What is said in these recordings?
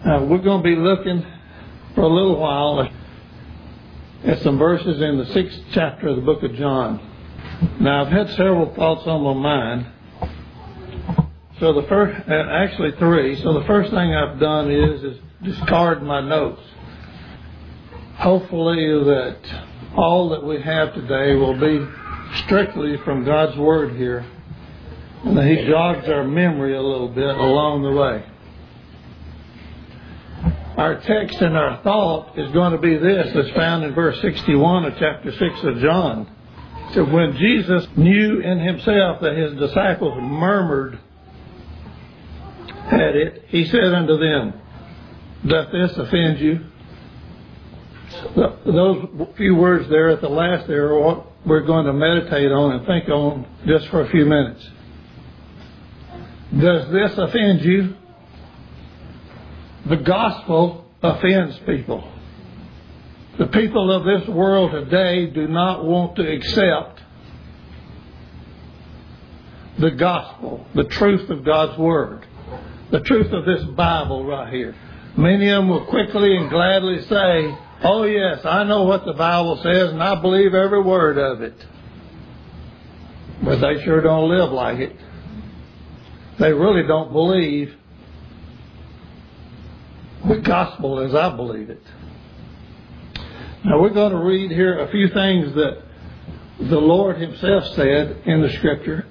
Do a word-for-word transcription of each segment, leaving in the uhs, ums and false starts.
Uh, we're going to be looking for a little while at some verses in the sixth chapter of the book of John. Now, I've had several thoughts on my mind. So the first, actually three. So the first thing I've done is, is discard my notes. Hopefully that all that we have today will be strictly from God's Word here, and that He jogs our memory a little bit along the way. Our text and our thought is going to be this, that's found in verse sixty-one of chapter six of John. So when Jesus knew in Himself that His disciples murmured at it, He said unto them, doth this offend you? Those few words there at the last there are what we're going to meditate on and think on just for a few minutes. Does this offend you? The gospel offends people. The people of this world today do not want to accept the gospel, the truth of God's Word, the truth of this Bible right here. Many of them will quickly and gladly say, oh yes, I know what the Bible says and I believe every word of it. But they sure don't live like it. They really don't believe the gospel as I believe it. Now we're going to read here a few things that the Lord Himself said in the Scripture.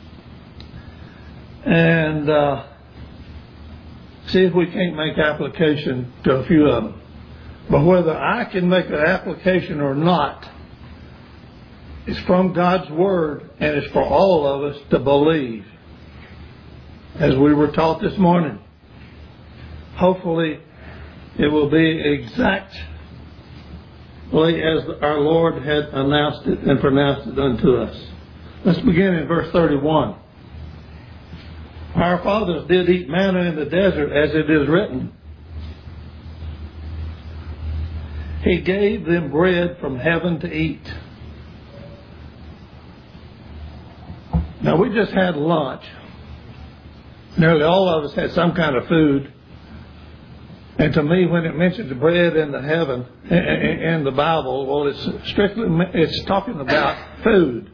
And uh, see if we can't make application to a few of them. But whether I can make an application or not, it's from God's Word, and it's for all of us to believe, as we were taught this morning. Hopefully, it will be exactly as our Lord had announced it and pronounced it unto us. Let's begin in verse thirty-one. Our fathers did eat manna in the desert, as it is written, He gave them bread from heaven to eat. Now, we just had lunch. Nearly all of us had some kind of food. And to me, when it mentions bread in the heaven, in the Bible, well, it's strictly, it's talking about food.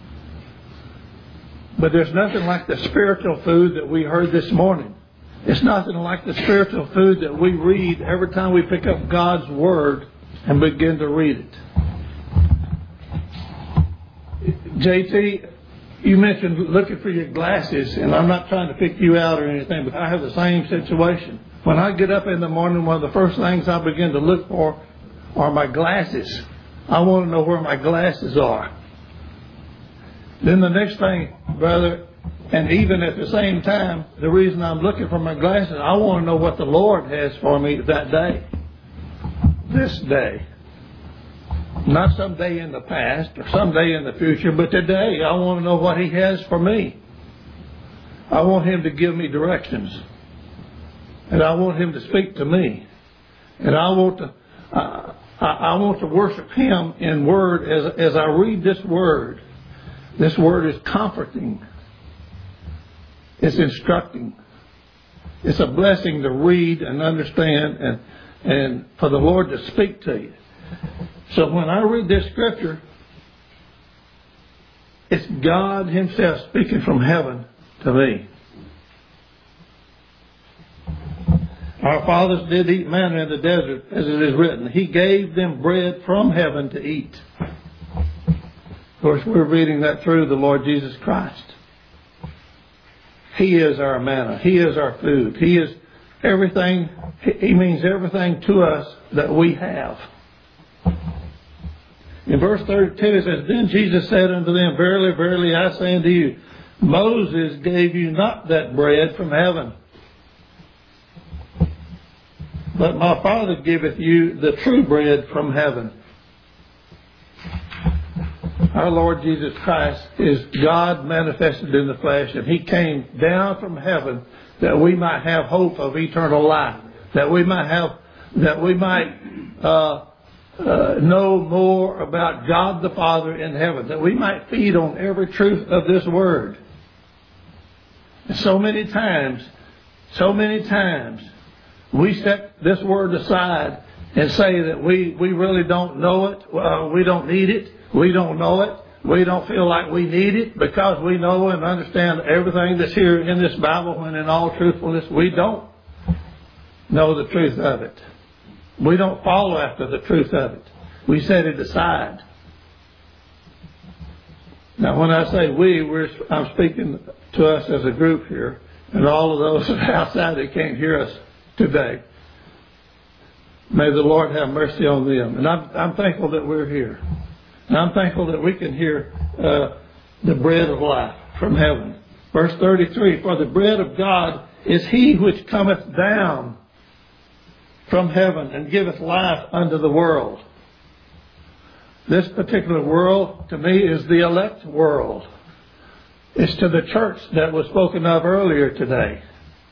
But there's nothing like the spiritual food that we heard this morning. It's nothing like the spiritual food that we read every time we pick up God's Word and begin to read it. J T, you mentioned looking for your glasses, and I'm not trying to pick you out or anything, but I have the same situation. When I get up in the morning, one of the first things I begin to look for are my glasses. I want to know where my glasses are. Then the next thing, brother, and even at the same time, the reason I'm looking for my glasses, I want to know what the Lord has for me that day. This day. Not someday in the past or someday in the future, but today I want to know what He has for me. I want Him to give me directions. And I want Him to speak to me. And I want to uh, I, I want to worship Him in Word as, as I read this Word. This Word is comforting. It's instructing. It's a blessing to read and understand and, and for the Lord to speak to you. So when I read this Scripture, it's God Himself speaking from heaven to me. Our fathers did eat manna in the desert, as it is written. He gave them bread from heaven to eat. Of course, we're reading that through the Lord Jesus Christ. He is our manna. He is our food. He is everything. He means everything to us that we have. In verse thirty-two it says, Then Jesus said unto them, Verily, verily, I say unto you, Moses gave you not that bread from heaven, but my Father giveth you the true bread from heaven. Our Lord Jesus Christ is God manifested in the flesh, and He came down from heaven that we might have hope of eternal life, that we might have, that we might uh, uh, know more about God the Father in heaven, that we might feed on every truth of this Word. And so many times, so many times, we set this word aside and say that we, we really don't know it, uh, we don't need it, we don't know it, we don't feel like we need it because we know and understand everything that's here in this Bible, when in all truthfulness we don't know the truth of it. We don't follow after the truth of it. We set it aside. Now when I say we, we're, I'm speaking to us as a group here, and all of those outside that can't hear us today. May the Lord have mercy on them. And I'm, I'm thankful that we're here. And I'm thankful that we can hear uh, the bread of life from heaven. Verse thirty-three, for the bread of God is he which cometh down from heaven and giveth life unto the world. This particular world, to me, is the elect world. It's to the church that was spoken of earlier today.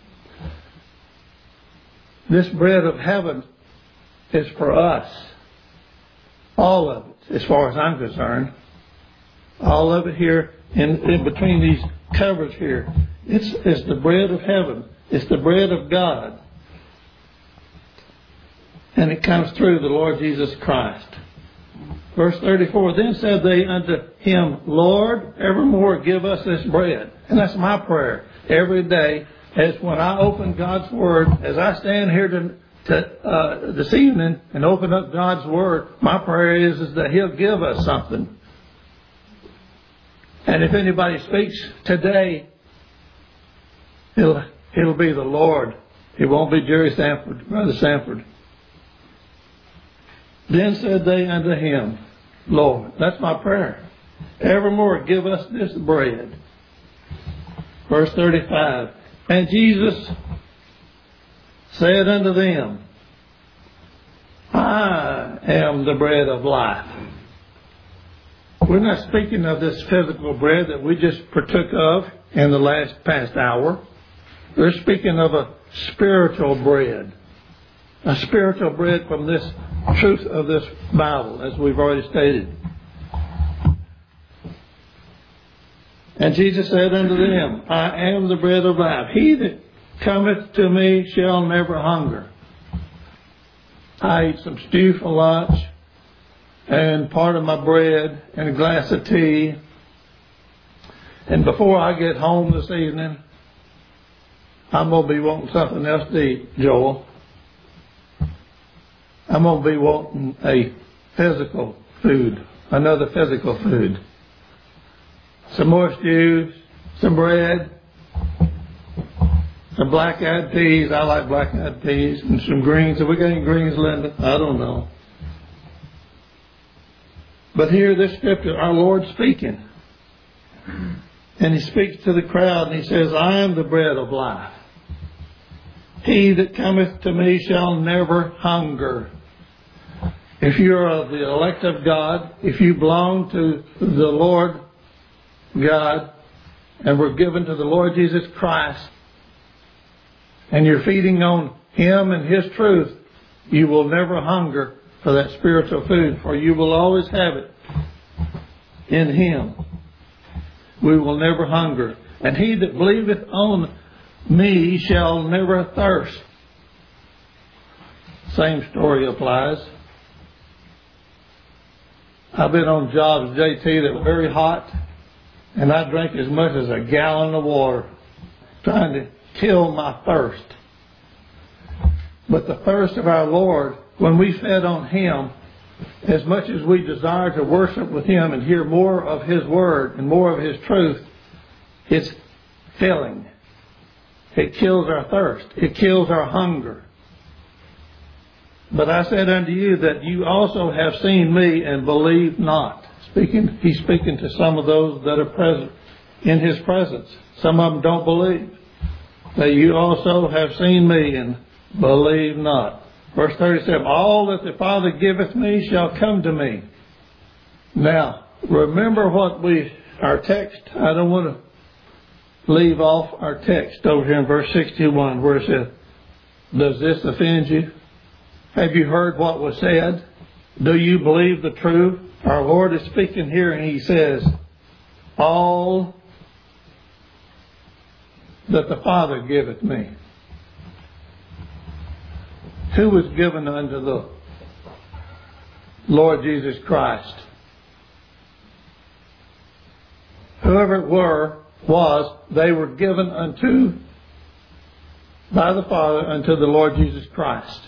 This bread of heaven is for us. All of it, as far as I'm concerned. All of it here in, in between these covers here. It's, it's the bread of heaven. It's the bread of God. And it comes through the Lord Jesus Christ. Verse thirty-four, then said they unto him, Lord, evermore give us this bread. And that's my prayer every day, as when I open God's Word, as I stand here to, to, uh, this evening and open up God's Word, my prayer is, is that He'll give us something. And if anybody speaks today, it'll, it'll be the Lord. It won't be Jerry Sanford, Brother Sanford. Then said they unto him, Lord, that's my prayer, evermore give us this bread. Verse thirty-five, and Jesus said unto them, I am the bread of life. We're not speaking of this physical bread that we just partook of in the last past hour. We're speaking of a spiritual bread. A spiritual bread from this truth of this Bible, as we've already stated. And Jesus said unto them, I am the bread of life. He that cometh to me shall never hunger. I eat some stew for lunch, and part of my bread, and a glass of tea. And before I get home this evening, I'm going to be wanting something else to eat, Joel. I'm going to be wanting a physical food, another physical food. Some more stews, some bread, some black-eyed peas. I like black-eyed peas, and some greens. Have we got any greens, Linda? I don't know. But here, this scripture, our Lord speaking. And He speaks to the crowd, and He says, I am the bread of life. He that cometh to me shall never hunger. If you're of the elect of God, if you belong to the Lord God, and were given to the Lord Jesus Christ, and you're feeding on Him and His truth, you will never hunger for that spiritual food, for you will always have it in Him. We will never hunger. And he that believeth on me shall never thirst. Same story applies. I've been on jobs, J T, that were very hot, and I drank as much as a gallon of water, trying to kill my thirst. But the thirst of our Lord, when we fed on Him, as much as we desire to worship with Him and hear more of His Word and more of His truth, it's filling. It kills our thirst. It kills our hunger. But I said unto you that you also have seen me and believe not. Speaking, He's speaking to some of those that are present in His presence. Some of them don't believe. That you also have seen me and believe not. Verse thirty-seven, all that the Father giveth me shall come to me. Now, remember what we, our text, I don't want to leave off our text over here in verse sixty-one where it says, does this offend you? Have you heard what was said? Do you believe the truth? Our Lord is speaking here and He says, all that the Father giveth me. who was given unto the Lord Jesus Christ. Whoever it were, was, they were given unto, by the Father, unto the Lord Jesus Christ.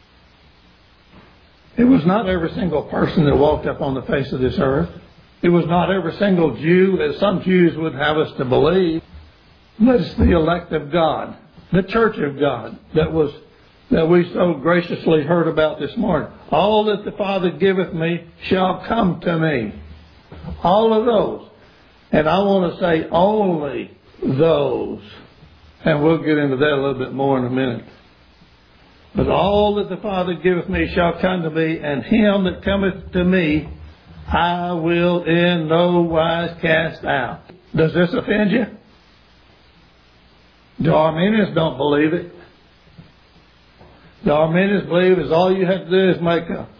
It was not every single person that walked up on the face of this earth. It was not every single Jew, as some Jews would have us to believe. But it's the elect of God, the church of God, that was that we so graciously heard about this morning. All that the Father giveth me shall come to me. All of those. And I want to say only those. And we'll get into that a little bit more in a minute. But all that the Father giveth me shall come to me, and him that cometh to me I will in no wise cast out. Does this offend you? The Arminians don't believe it. The Arminians believe is all you have to do is make a,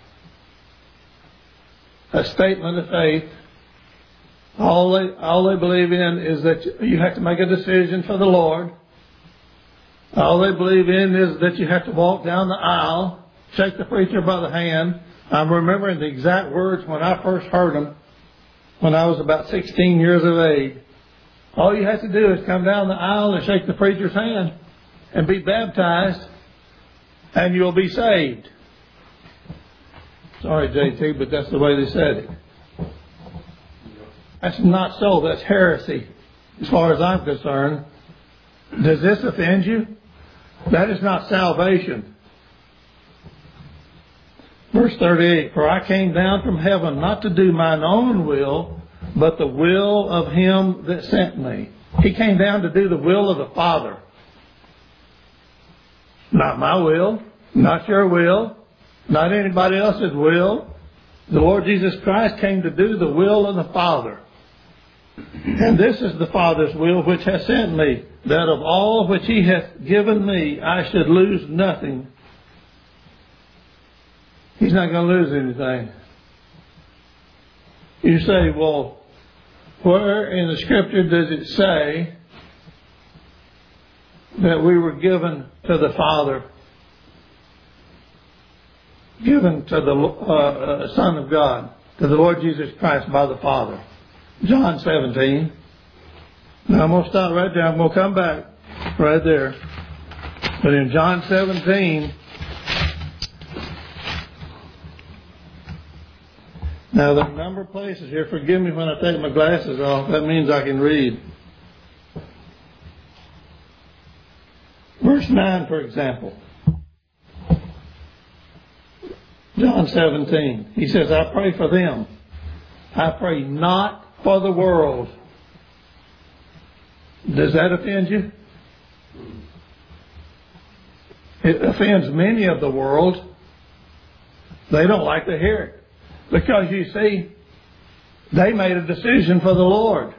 a statement of faith. All they, all they believe in is that you have to make a decision for the Lord. All they believe in is that you have to walk down the aisle, shake the preacher by the hand. I'm remembering the exact words when I first heard them when I was about sixteen years of age. All you have to do is come down the aisle and shake the preacher's hand and be baptized, and you'll be saved. Sorry, J T, but that's the way they said it. That's not so. That's heresy, as far as I'm concerned. Does this offend you? That is not salvation. Verse thirty-eight, for I came down from heaven not to do mine own will, but the will of him that sent me. He came down to do the will of the Father. Not my will, not your will, not anybody else's will. The Lord Jesus Christ came to do the will of the Father. And this is the Father's will which hath sent me, that of all which he hath given me I should lose nothing. He's not going to lose anything. You say, well, where in the Scripture does it say that we were given to the Father, given to the uh, uh, Son of God, to the Lord Jesus Christ by the Father? John seventeen. Now I'm going to stop right there. I'm going to come back right there. But in John seventeen, now there are a number of places here. Forgive me when I take my glasses off. That means I can read. Verse nine, for example. John seventeen. He says, I pray for them. I pray not for the world. Does that offend you? It offends many of the world. They don't like to hear it. Because you see, they made a decision for the Lord.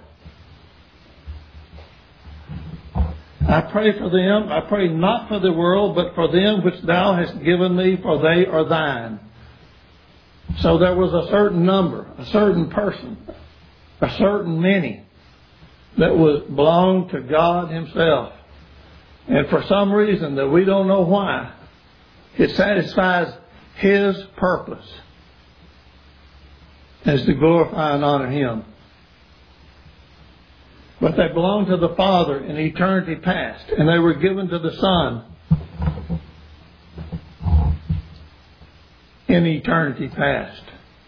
I pray for them. I pray not for the world, but for them which thou hast given me, for they are thine. So there was a certain number, a certain person, a certain many that was belonged to God himself. And for some reason that we don't know why, it satisfies his purpose as to glorify and honor him. But they belonged to the Father in eternity past, and they were given to the Son in eternity past.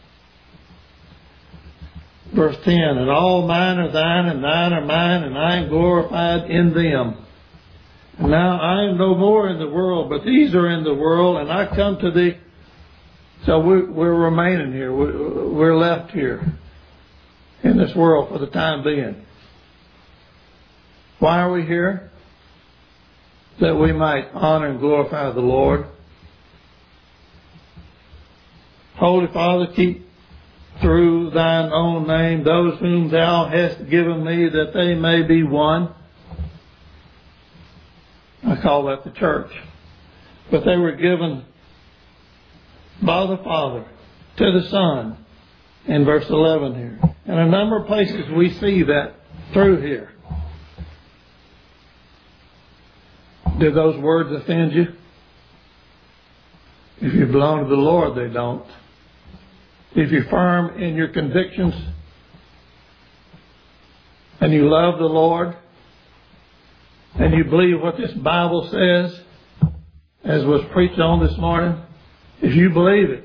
Verse ten, and all mine are thine, and thine are mine, and I am glorified in them. And now I am no more in the world, but these are in the world, and I come to thee. So we're, we're remaining here. We're left here in this world for the time being. Why are we here? That we might honor and glorify the Lord. Holy Father, keep through thine own name those whom thou hast given me, that they may be one. I call that the church. But they were given by the Father to the Son in verse eleven here. And a number of places we see that through here. Did those words offend you? If you belong to the Lord, they don't. If you're firm in your convictions and you love the Lord and you believe what this Bible says, as was preached on this morning, if you believe it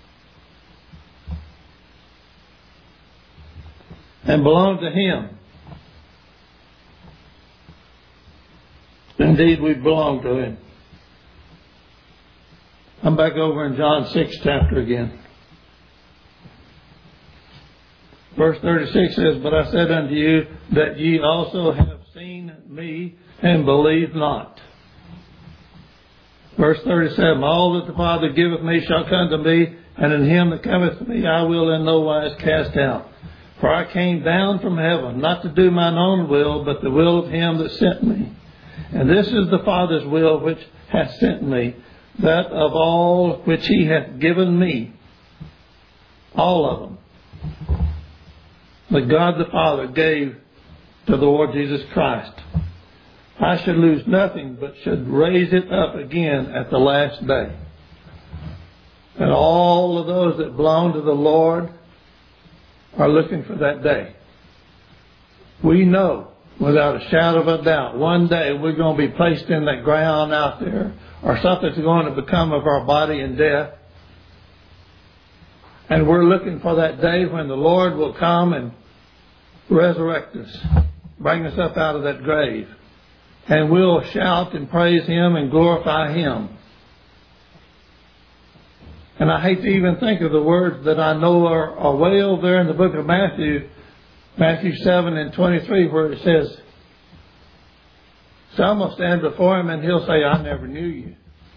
and belong to Him, indeed we belong to Him. I'm back over in John six chapter again. Verse thirty-six says, "But I said unto you that ye also have seen me and believe not." Verse thirty-seven, "All that the Father giveth me shall come to me, and in him that cometh to me I will in no wise cast out. For I came down from heaven, not to do mine own will, but the will of him that sent me. And this is the Father's will which hath sent me, that of all which he hath given me, all of them, that God the Father gave to the Lord Jesus Christ, I should lose nothing, but should raise it up again at the last day." And all of those that belong to the Lord are looking for that day. We know, without a shadow of a doubt, one day we're going to be placed in that ground out there, or something's going to become of our body in death. And we're looking for that day when the Lord will come and resurrect us, bring us up out of that grave. And we'll shout and praise Him and glorify Him. And I hate to even think of the words that I know are, are way over there in the book of Matthew, Matthew seven and twenty-three, where it says, some will stand before Him and He'll say, "I never knew you.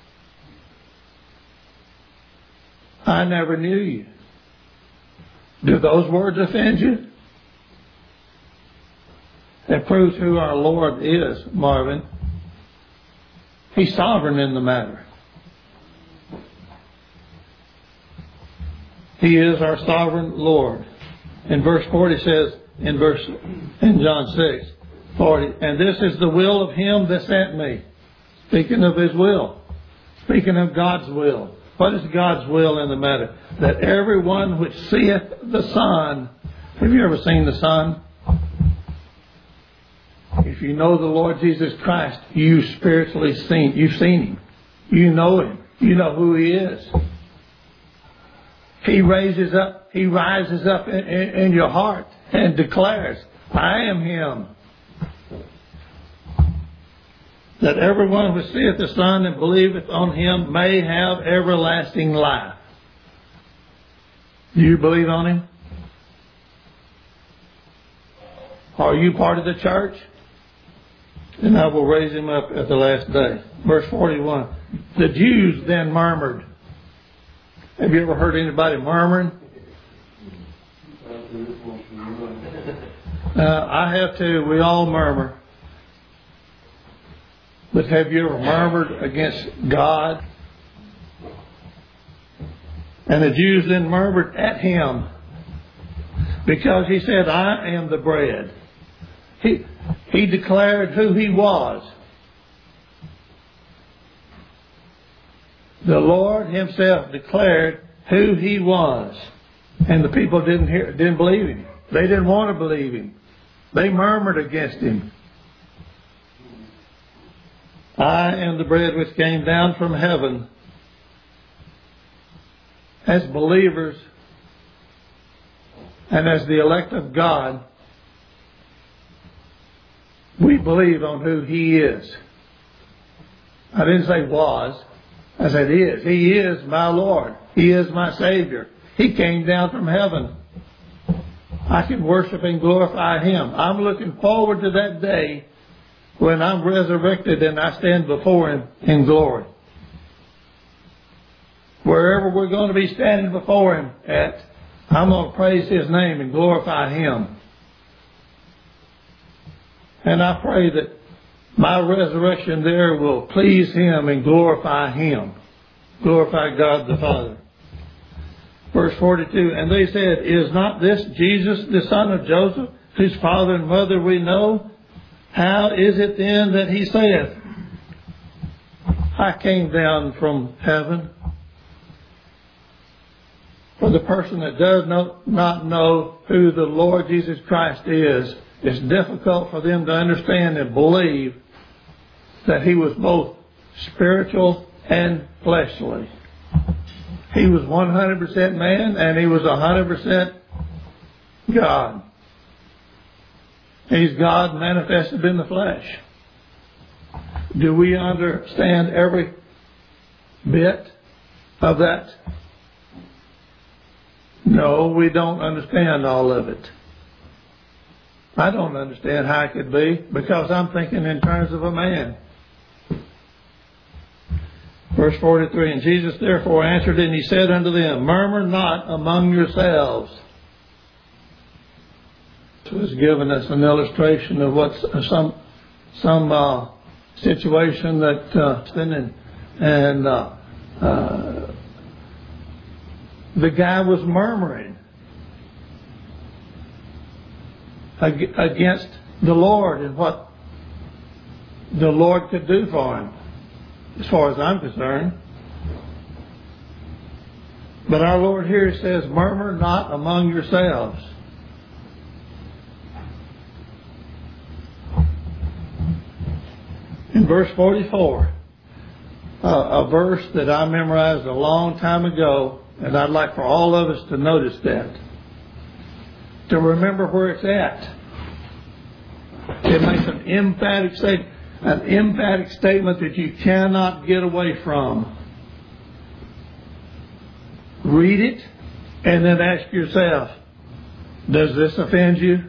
I never knew you." Do those words offend you? That proves who our Lord is, Marvin. He's sovereign in the matter. He is our sovereign Lord. In verse forty says, in verse in John six, forty, "And this is the will of Him that sent me." Speaking of His will. Speaking of God's will. What is God's will in the matter? "That everyone which seeth the Son..." Have you ever seen the Son? If you know the Lord Jesus Christ, you spiritually seen, you've seen Him. You know Him. You know who He is. He raises up, He rises up in, in, in your heart and declares, "I am Him." "That everyone who seeth the Son and believeth on Him may have everlasting life." Do you believe on Him? Are you part of the church? "And I will raise Him up at the last day." Verse forty-one. "The Jews then murmured." Have you ever heard anybody murmuring? Uh, I have too. We all murmur. But have you ever murmured against God? "And the Jews then murmured at Him, because He said, I am the bread." He, he declared who He was. The Lord Himself declared who He was. And the people didn't hear, didn't believe Him. They didn't want to believe Him. They murmured against Him. "I am the bread which came down from heaven." As believers and as the elect of God, we believe on who He is. I didn't say was. I said is. He is my Lord. He is my Savior. He came down from heaven. I can worship and glorify Him. I'm looking forward to that day when I'm resurrected and I stand before Him in glory. Wherever we're going to be standing before Him at, I'm going to praise His name and glorify Him. And I pray that my resurrection there will please Him and glorify Him. Glorify God the Father. Verse forty-two, "And they said, Is not this Jesus the son of Joseph, whose father and mother we know? How is it then that He saith, I came down from heaven? for the person that does not, not know who the Lord Jesus Christ is, it's difficult for them to understand and believe that He was both spiritual and fleshly. He was one hundred percent man and He was one hundred percent God. He's God manifested in the flesh. Do we understand every bit of that? No, we don't understand all of it. I don't understand how it could be because I'm thinking in terms of a man. Verse forty-three, and Jesus therefore answered and He said unto them, murmur not among yourselves. So He's given us an illustration of what some some uh, situation that uh, and and uh, uh, the guy was murmuring against the Lord and what the Lord could do for him, as far as I'm concerned. But our Lord here says, murmur not among yourselves. In verse forty-four, uh, a verse that I memorized a long time ago, and I'd like for all of us to notice that, to remember where it's at. It makes an emphatic statement, an emphatic statement that you cannot get away from. Read it and then ask yourself, does this offend you?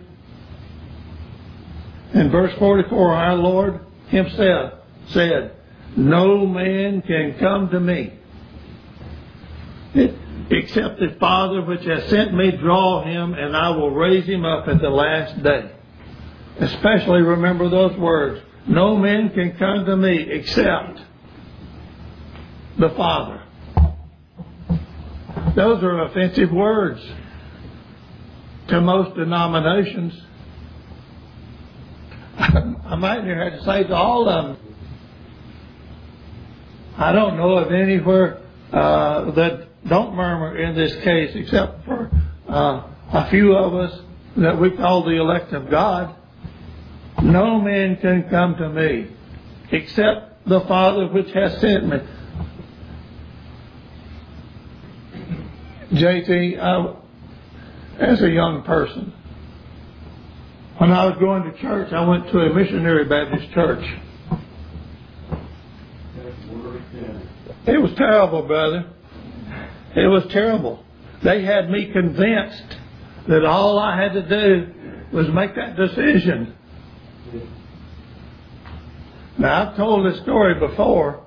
In verse forty-four, our Lord Himself said, no man can come to me except the Father which has sent me draw him, and I will raise him up at the last day. Especially remember those words. No man can come to me except the Father. Those are offensive words to most denominations. I might have to say to all of them. I don't know of anywhere uh, that don't murmur in this case, except for uh, a few of us that we call the elect of God. No man can come to me except the Father which has sent me. J T, I, as a young person, when I was going to church, I went to a missionary Baptist church. It was terrible, brother. It was terrible. They had me convinced that all I had to do was make that decision. Now, I've told this story before.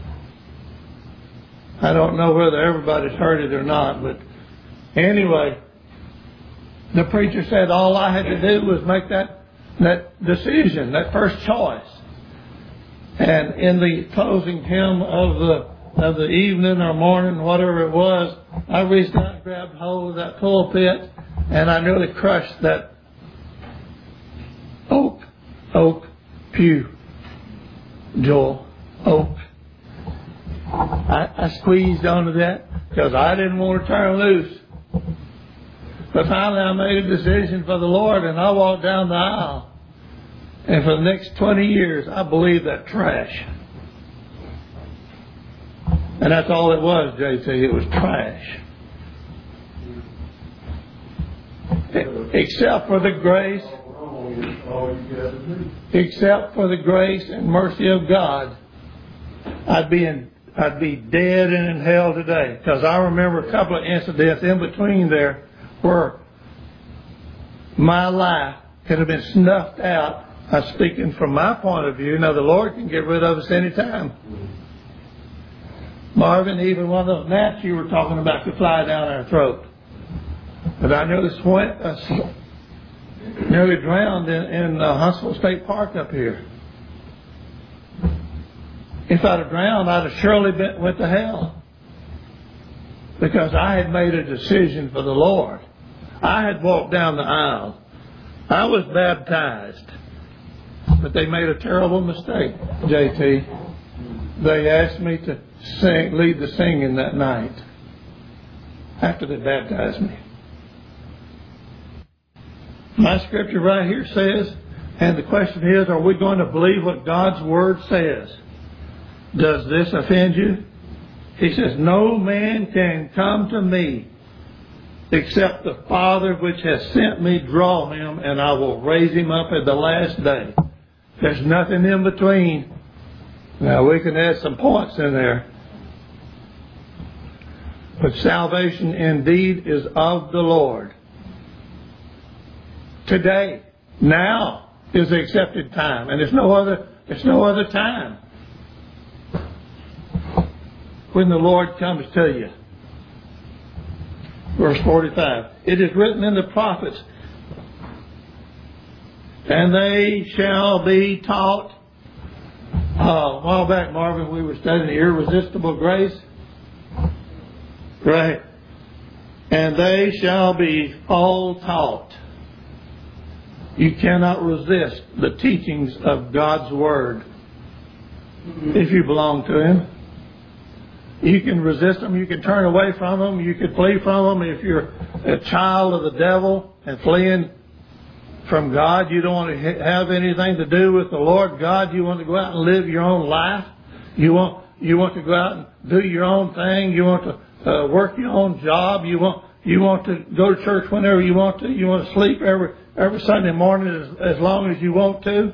I don't know whether everybody's heard it or not, but anyway, the preacher said all I had to do was make that, that decision, that first choice. And in the closing hymn of the of the evening or morning, whatever it was, I reached out and grabbed hold of that pulpit, and I nearly crushed that oak, oak pew, Joel, oak. I, I squeezed onto that because I didn't want to turn loose. But finally I made a decision for the Lord, and I walked down the aisle. And for the next twenty years, I believed that trash. And that's all it was, J T. It was trash. Except for the grace, except for the grace and mercy of God, I'd be in, I'd be dead and in hell today. Because I remember a couple of incidents in between there where my life could have been snuffed out. I'm speaking from my point of view. Now, the Lord can get rid of us anytime. Marvin, even one of those gnats you were talking about could fly down our throat. But I nearly, swent, uh, nearly drowned in, in uh, Huntsville State Park up here. If I'd have drowned, I'd have surely been, went to hell. Because I had made a decision for the Lord. I had walked down the aisle. I was baptized. But they made a terrible mistake, J T. They asked me to sing, lead the singing that night. after they baptized me. My scripture right here says, and the question is, are we going to believe what God's Word says? Does this offend you? He says, no man can come to me except the Father which has sent me draw him, and I will raise him up at the last day. There's nothing in between. Now we can add some points in there. But salvation indeed is of the Lord. Today, now is the accepted time, and there's no other. There's no other time when the Lord comes to you. Verse forty-five. It is written in the prophets, and they shall be taught. Uh, a while back, Marvin, we were studying the irresistible grace. Right. And they shall be all taught. You cannot resist the teachings of God's Word if you belong to Him. You can resist them. You can turn away from them. You can flee from them. If you're a child of the devil and fleeing from God, you don't want to have anything to do with the Lord God. You want to go out and live your own life. You want you want to go out and do your own thing. You want to uh, work your own job. You want you want to go to church whenever you want to. You want to sleep every every Sunday morning as, as long as you want to.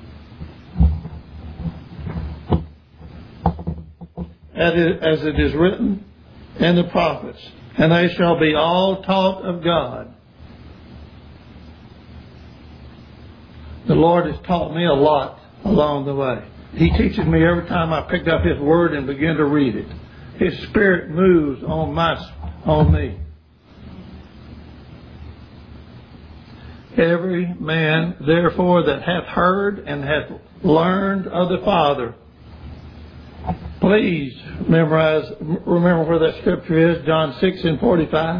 As it, as it is written in the prophets, and they shall be all taught of God. The Lord has taught me a lot along the way. He teaches me every time I pick up His Word and begin to read it. His Spirit moves on my on me. Every man, therefore, that hath heard and hath learned of the Father. Please memorize, remember where that scripture is, John six and forty-five.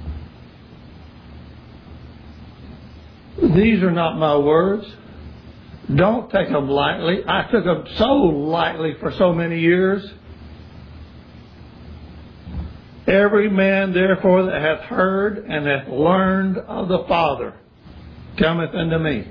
These are not my words. Don't take them lightly. I took them so lightly for so many years. Every man, therefore, that hath heard and hath learned of the Father cometh unto me.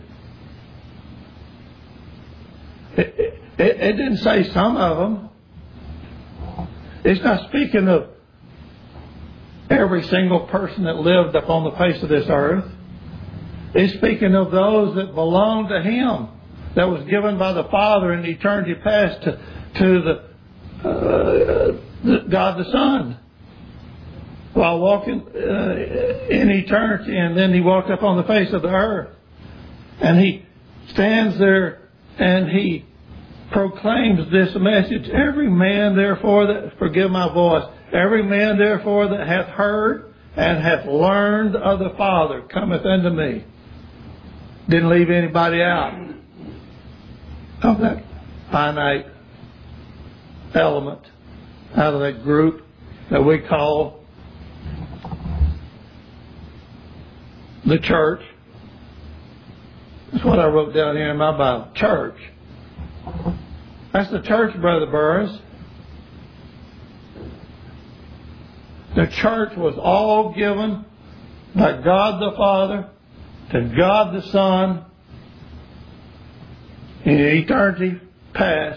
It, it, it didn't say some of them. It's not speaking of every single person that lived upon the face of this earth. It's speaking of those that belong to Him, that was given by the Father in eternity past to, to the, uh, the God the Son, while walking uh, in eternity, and then He walked up on the face of the earth, and He stands there and He proclaims this message. Every man, therefore, that, forgive my voice, every man, therefore, that hath heard and hath learned of the Father cometh unto me. Didn't leave anybody out of that finite element, out of that group that we call the church. That's what I wrote down here in my Bible. Church. That's the church, Brother Burris. The church was all given by God the Father to God the Son in eternity past.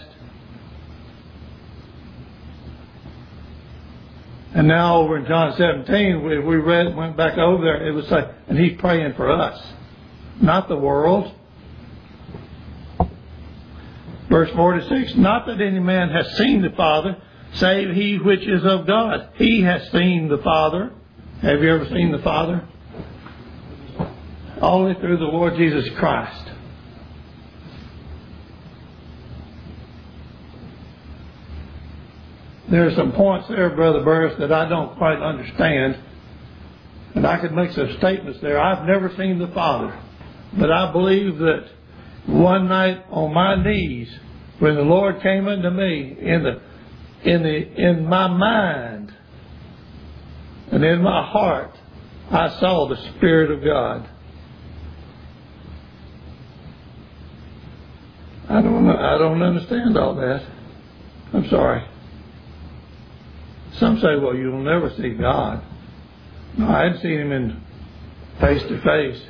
And now over in John seventeen, we, we read, went back over there, it was like, and He's praying for us, not the world. Verse forty-six, not that any man has seen the Father, save he which is of God. He has seen the Father. Have you ever seen the Father? Only through the Lord Jesus Christ. There are some points there, Brother Burris, that I don't quite understand. And I could make some statements there. I've never seen the Father. But I believe that one night on my knees, when the Lord came unto me in the in the in my mind and in my heart, I saw the Spirit of God. I don't I don't understand all that. I'm sorry. Some say, well, you'll never see God. No, I hadn't seen him in face to face.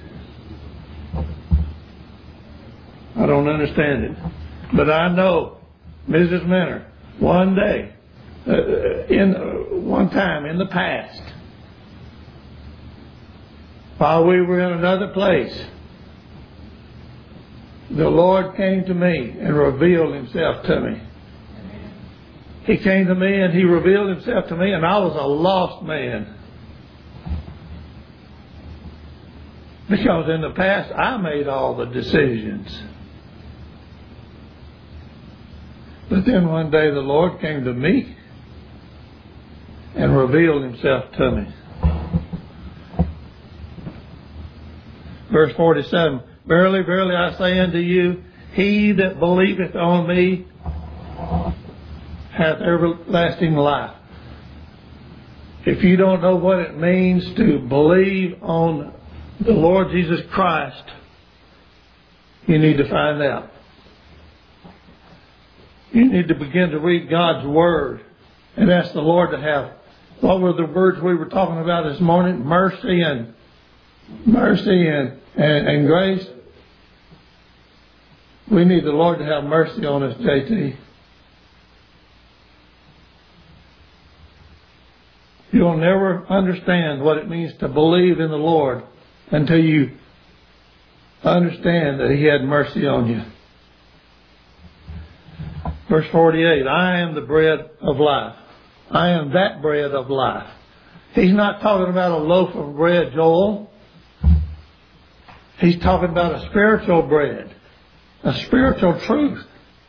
I don't understand it. But I know Missus Minner, one day, uh, in uh, one time in the past, while we were in another place, the Lord came to me and revealed Himself to me. He came to me and He revealed Himself to me, and I was a lost man. Because in the past, I made all the decisions. But then one day the Lord came to me and revealed Himself to me. Verse forty-seven, Verily, verily, I say unto you, he that believeth on me hath everlasting life. If you don't know what it means to believe on the Lord Jesus Christ, you need to find out. You need to begin to read God's Word and ask the Lord to have, what were the words we were talking about this morning? Mercy and mercy and, and, and grace. We need the Lord to have mercy on us, J T. You'll never understand what it means to believe in the Lord until you understand that He had mercy on you. Verse forty-eight, I am the bread of life. I am that bread of life. He's not talking about a loaf of bread, Joel. He's talking about a spiritual bread, a spiritual truth.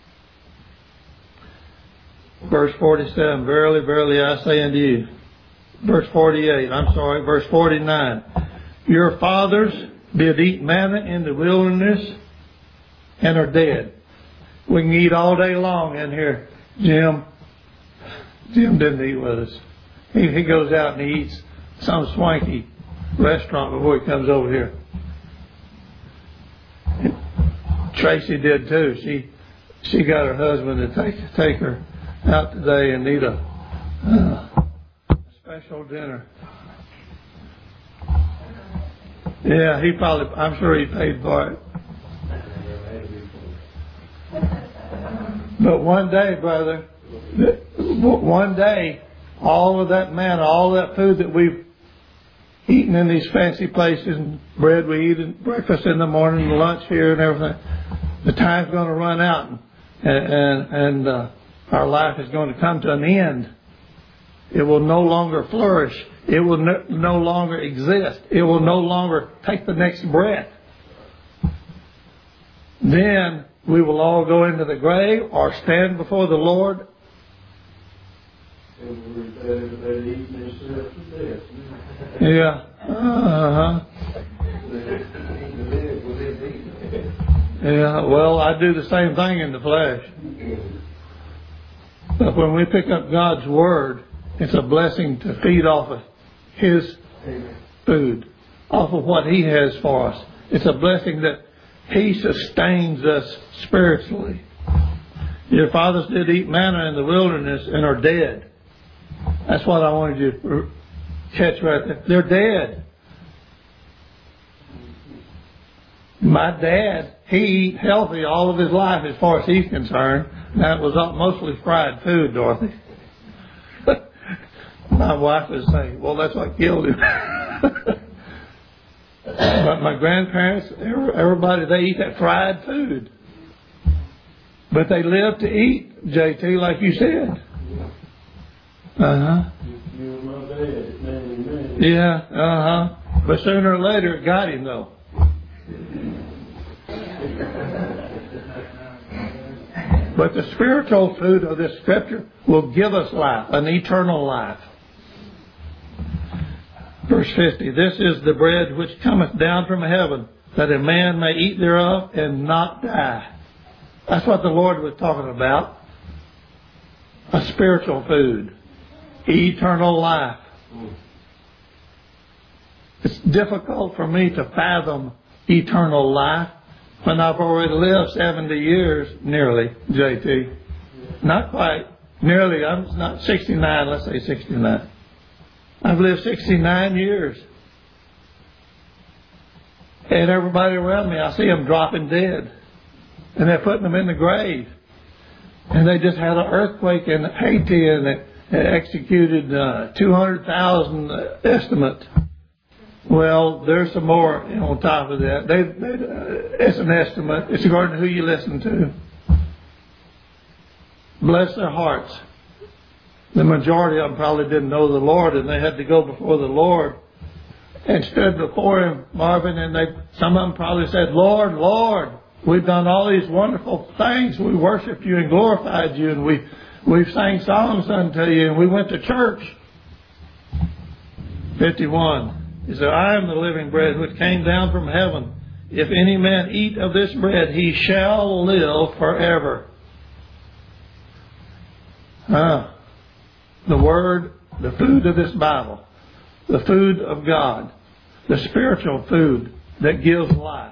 Verse forty-seven, Verily, verily, I say unto you. Verse forty-eight, I'm sorry, verse forty-nine. Your fathers did eat manna in the wilderness and are dead. We can eat all day long in here. Jim, Jim didn't eat with us. He, he goes out and he eats some swanky restaurant before he comes over here. Tracy did too. She she got her husband to take take her out today and eat a uh, special dinner. Yeah, he probably, I'm sure he paid for it. But one day, brother, one day, all of that manna, all that food that we've eaten in these fancy places, bread we eat at breakfast in the morning, lunch here and everything, the time's going to run out, and, and, and uh, our life is going to come to an end. It will no longer flourish. It will no, no longer exist. It will no longer take the next breath. Then we will all go into the grave or stand before the Lord. Yeah. Uh-huh. Yeah, well, I do the same thing in the flesh. But when we pick up God's Word, it's a blessing to feed off of His food, off of what He has for us. It's a blessing that He sustains us spiritually. Your fathers did eat manna in the wilderness and are dead. That's what I wanted you to catch right there. They're dead. My dad, he eat healthy all of his life as far as he's concerned. That was mostly fried food, Dorothy. My wife would say, well, that's what killed him. But my grandparents, everybody, they eat that fried food. But they live to eat, J T, like you said. Uh-huh. Yeah, uh-huh. But sooner or later it got him, though. But the spiritual food of this scripture will give us life, an eternal life. Verse fifty, This is the bread which cometh down from heaven, that a man may eat thereof and not die. That's what the Lord was talking about. A spiritual food. Eternal life. It's difficult for me to fathom eternal life when I've already lived seventy years, nearly, J T. Not quite. Nearly. I'm not sixty-nine, let's say sixty-nine. I've lived sixty-nine years. And everybody around me, I see them dropping dead. And they're putting them in the grave. And they just had an earthquake in Haiti, and it executed uh, two hundred thousand estimate. Well, there's some more on top of that. They, they, uh, it's an estimate. It's according to who you listen to. Bless their hearts. The majority of them probably didn't know the Lord, and they had to go before the Lord and stood before Him, Marvin, and they, some of them probably said, Lord, Lord, we've done all these wonderful things. We worshiped You and glorified You, and we, we've sang songs unto You, and we went to church. fifty-one. He said, I am the living bread which came down from heaven. If any man eat of this bread, he shall live forever. Ah, the Word, the food of this Bible, the food of God, the spiritual food that gives life.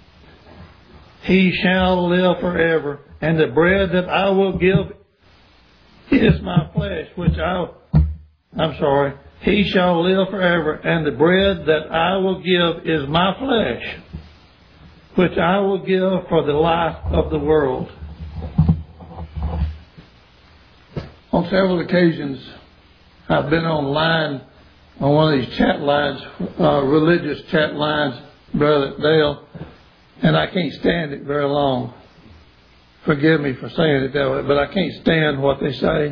He shall live forever, and the bread that I will give is my flesh, which I, I'm sorry, he shall live forever, and the bread that I will give is my flesh, which I will give for the life of the world. On several occasions, I've been online on one of these chat lines, uh, religious chat lines, Brother Dale, and I can't stand it very long. Forgive me for saying it that way, but I can't stand what they say.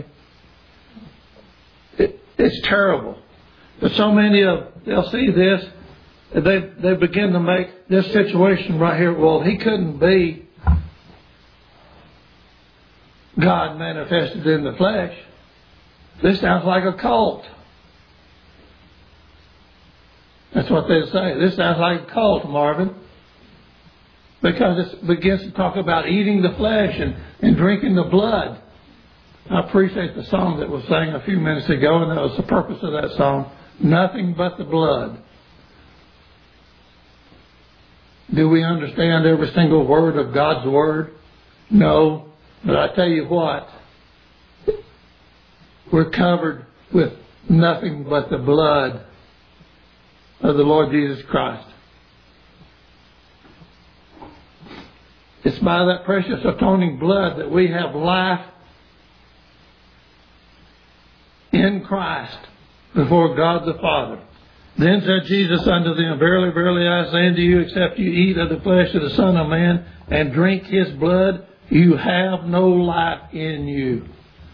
It, it's terrible. But so many of they'll see this, and they they begin to make this situation right here. Well, He couldn't be God manifested in the flesh. This sounds like a cult. That's what they say. This sounds like a cult, Marvin. Because it begins to talk about eating the flesh and, and drinking the blood. I appreciate the song that was sang a few minutes ago, and that was the purpose of that song. Nothing but the blood. Do we understand every single word of God's Word? No. But I tell you what, we're covered with nothing but the blood of the Lord Jesus Christ. It's by that precious atoning blood that we have life in Christ before God the Father. Then said Jesus unto them, Verily, verily, I say unto you, except you eat of the flesh of the Son of Man and drink His blood, you have no life in you.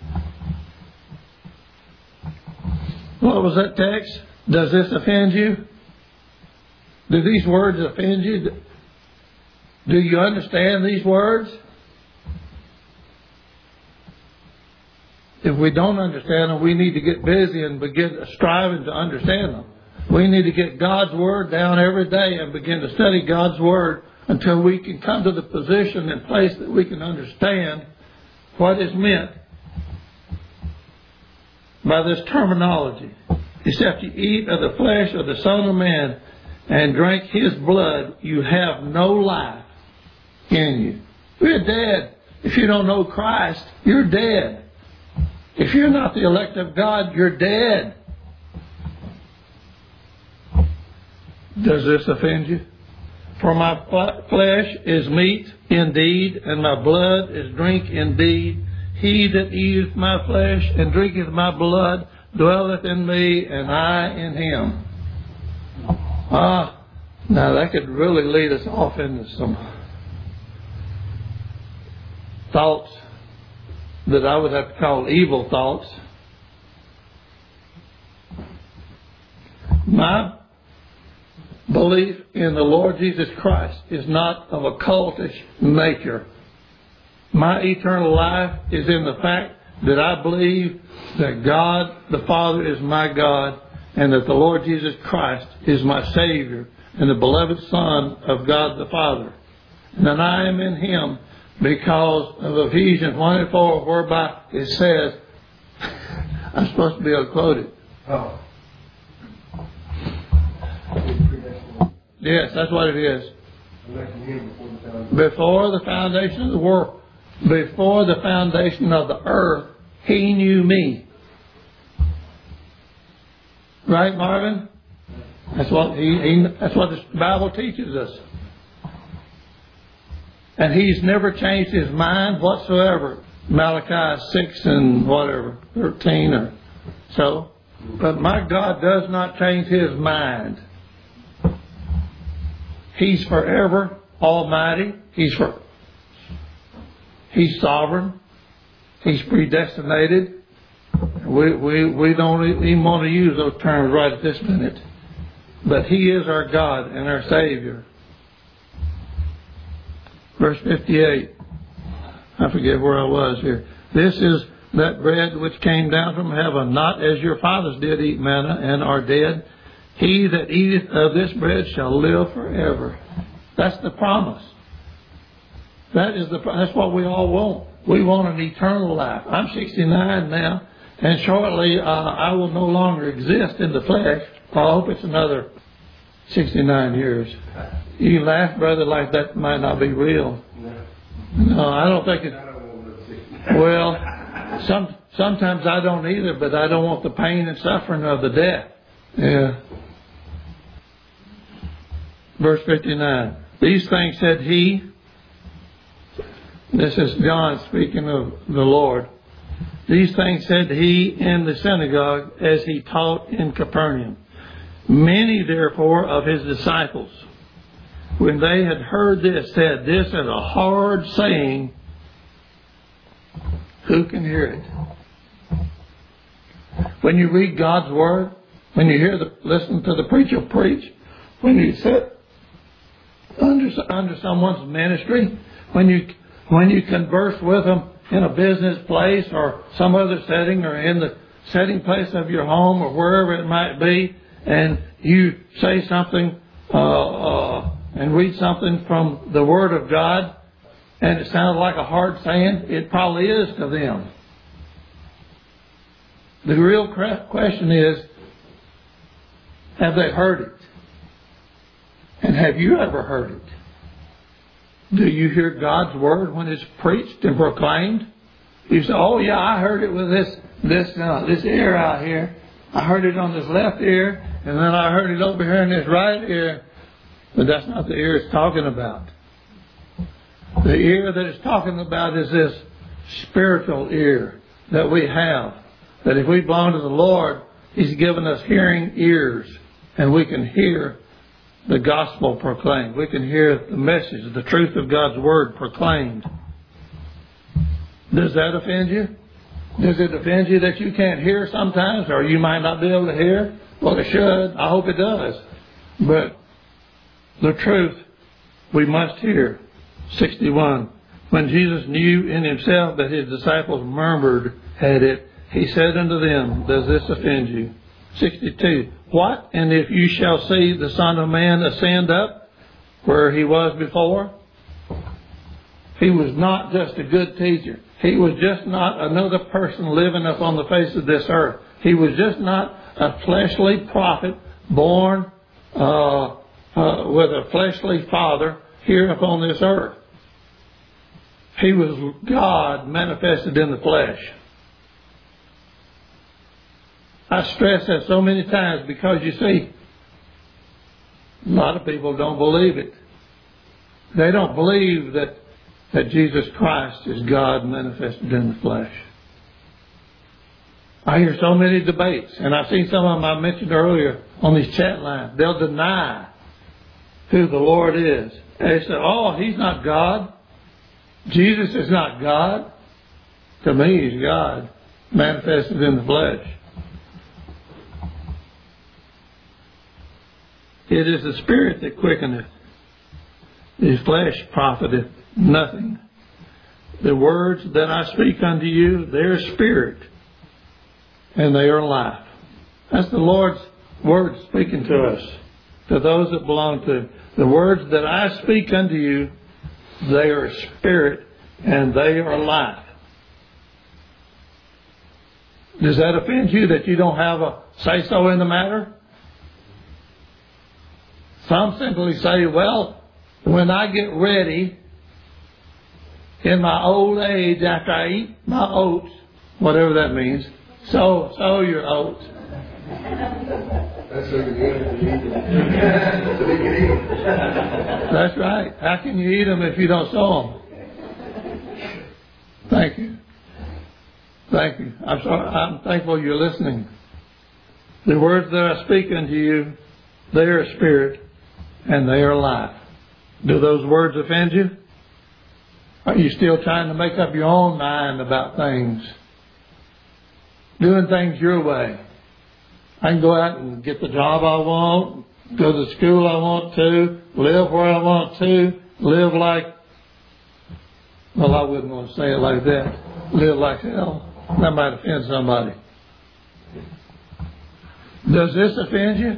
What was that text? Does this offend you? Do these words offend you? Do you understand these words? If we don't understand them, we need to get busy and begin striving to understand them. We need to get God's Word down every day and begin to study God's Word until we can come to the position and place that we can understand what is meant by this terminology. Except you eat of the flesh of the Son of Man and drink His blood, you have no life in you. You're dead. If you don't know Christ, you're dead. If you're not the elect of God, you're dead. Does this offend you? For my flesh is meat indeed, and my blood is drink indeed. He that eateth my flesh and drinketh my blood dwelleth in me, and I in him. Ah, now that could really lead us off into some thoughts that I would have to call evil thoughts. My belief in the Lord Jesus Christ is not of a cultish nature. My eternal life is in the fact that I believe that God the Father is my God, and that the Lord Jesus Christ is my Savior and the beloved Son of God the Father. And that I am in Him because of Ephesians one and four, whereby it says, I'm supposed to be able to quote it. Oh. Yes, that's what it is. Before the foundation of the world, before the foundation of the earth, He knew me. Right, Marvin? That's what he, he that's what the Bible teaches us. And He's never changed His mind whatsoever. Malachi six and whatever, thirteen or so. But my God does not change His mind. He's forever almighty. He's for, He's sovereign. He's predestinated. We, we, we don't even want to use those terms right at this minute. But He is our God and our Savior. Verse fifty-eight. I forget where I was here. This is that bread which came down from heaven, not as your fathers did eat manna and are dead. He that eateth of this bread shall live forever. That's the promise. That is the. That's what we all want. We want an eternal life. I'm sixty-nine now, and shortly uh, I will no longer exist in the flesh. I hope it's another sixty-nine years. You laugh, brother, like that might not be real. No, I don't think it. Well, some sometimes I don't either, but I don't want the pain and suffering of the death. Yeah. Verse fifty-nine. These things said He. This is John speaking of the Lord. These things said He in the synagogue as He taught in Capernaum. Many therefore of His disciples, when they had heard this, said, This is a hard saying. Who can hear it? When you read God's Word, when you hear the, listen to the preacher preach, when you sit under, under someone's ministry, when you when you converse with them in a business place or some other setting or in the setting place of your home or wherever it might be, and you say something uh, uh, and read something from the Word of God, and it sounds like a hard saying, it probably is to them. The real question is, have they heard it? And have you ever heard it? Do you hear God's Word when it's preached and proclaimed? You say, oh yeah, I heard it with this this uh, this ear out here. I heard it on this left ear, and then I heard it over here in this right ear. But that's not the ear it's talking about. The ear that it's talking about is this spiritual ear that we have. That if we belong to the Lord, He's given us hearing ears, and we can hear the gospel proclaimed. We can hear the message, the truth of God's Word proclaimed. Does that offend you? Does it offend you that you can't hear sometimes, or you might not be able to hear? Well, it should. I hope it does. But the truth we must hear. sixty-one. When Jesus knew in Himself that His disciples murmured at it, He said unto them, Does this offend you? sixty-two. What? And if you shall see the Son of Man ascend up where He was before? He was not just a good teacher. He was just not another person living up on the face of this earth. He was just not a fleshly prophet born uh, uh, with a fleshly father here upon this earth. He was God manifested in the flesh. I stress that so many times because, you see, a lot of people don't believe it. They don't believe that, that Jesus Christ is God manifested in the flesh. I hear so many debates, and I've seen some of them I mentioned earlier on these chat lines. They'll deny who the Lord is. And they say, oh, He's not God. Jesus is not God. To me, He's God manifested in the flesh. It is the Spirit that quickeneth. The flesh profiteth nothing. The words that I speak unto you, they are spirit, and they are life. That's the Lord's words speaking to us, to those that belong to Him. The words that I speak unto you, they are spirit, and they are life. Does that offend you that you don't have a say-so in the matter? Some simply say, well, when I get ready in my old age after I eat my oats, whatever that means, sow, sow your oats, That's so good if you eat them. So we can eat them. That's right. How can you eat them if you don't sow them? Thank you. Thank you. I'm sorry. I'm thankful you're listening. The words that I speak unto you, they are spirit and they are life. Do those words offend you? Are you still trying to make up your own mind about things? Doing things your way. I can go out and get the job I want, go to the school I want to, live where I want to, live like, well, I wouldn't want to say it like that. Live like hell. That might offend somebody. Does this offend you?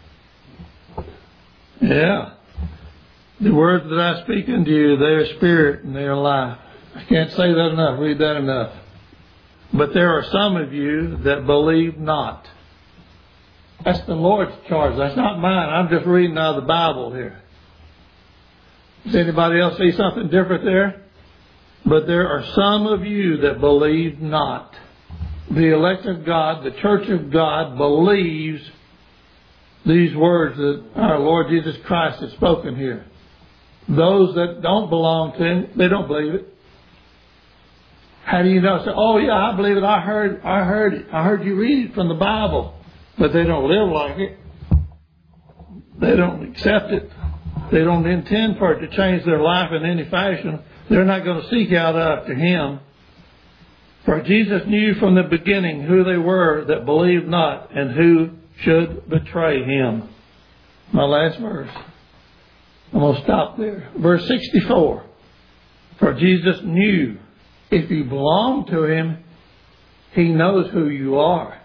Yeah. The words that I speak unto you, they are spirit and they are life. I can't say that enough, read that enough. But there are some of you that believe not. That's the Lord's charge. That's not mine. I'm just reading out of the Bible here. Does anybody else see something different there? But there are some of you that believe not. The elect of God, the church of God, believes these words that our Lord Jesus Christ has spoken here. Those that don't belong to Him, they don't believe it. How do you know? Say, oh yeah, I believe it. I heard, I heard it. I heard you read it from the Bible. But they don't live like it. They don't accept it. They don't intend for it to change their life in any fashion. They're not going to seek out after Him. For Jesus knew from the beginning who they were that believed not and who should betray Him. My last verse. I'm going to stop there. Verse sixty-four. For Jesus knew if you belong to Him, He knows who you are.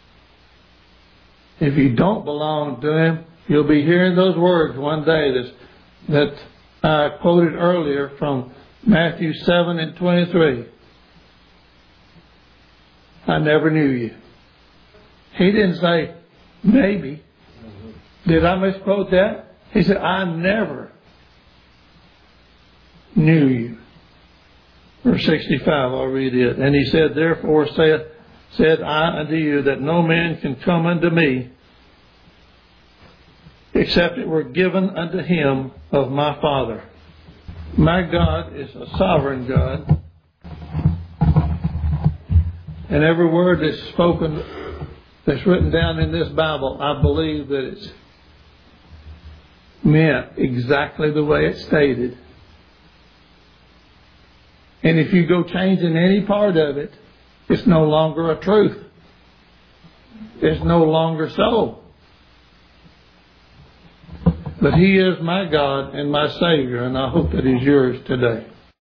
If you don't belong to Him, you'll be hearing those words one day that, that I quoted earlier from Matthew seven and twenty-three. I never knew you. He didn't say, maybe. Did I misquote that? He said, I never knew you. Verse sixty-five, I'll read it. And He said, therefore saith, said I unto you that no man can come unto me except it were given unto him of my Father. My God is a sovereign God. And every word that's spoken, that's written down in this Bible, I believe that it's meant exactly the way it's stated. And if you go changing any part of it, it's no longer a truth. It's no longer so. But He is my God and my Savior, and I hope that He's yours today.